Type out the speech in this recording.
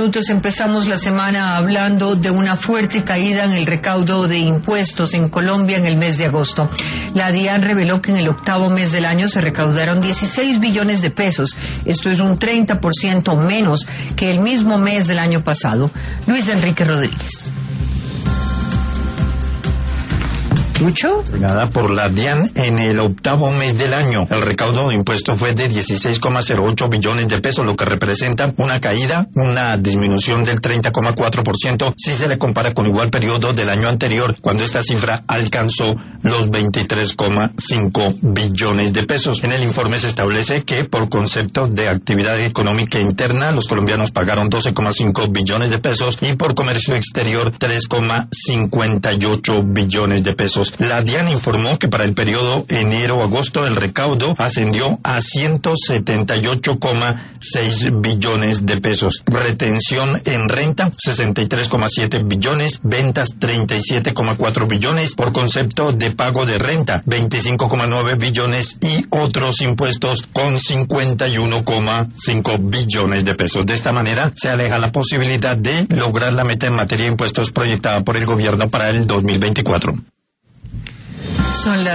Empezamos la semana hablando de una fuerte caída en el recaudo de impuestos en Colombia en el mes de agosto. La DIAN reveló que en el octavo mes del año se recaudaron 16 billones de pesos. Esto es un 30% menos que el mismo mes del año pasado. Luis Enrique Rodríguez. ¿Mucho? Nada por la DIAN en el octavo mes del año. El recaudo de impuestos fue de 16,08 billones de pesos, lo que representa una disminución del 30,4% si se le compara con igual periodo del año anterior, cuando esta cifra alcanzó los 23,5 billones de pesos. En el informe se establece que por concepto de actividad económica interna, los colombianos pagaron 12,5 billones de pesos y por comercio exterior 3,58 billones de pesos. La DIAN informó que para el periodo enero-agosto el recaudo ascendió a 178,6 billones de pesos. Retención en renta, 63,7 billones, ventas 37,4 billones, por concepto de pago de renta, 25,9 billones y otros impuestos con 51,5 billones de pesos. De esta manera se aleja la posibilidad de lograr la meta en materia de impuestos proyectada por el gobierno para el 2024.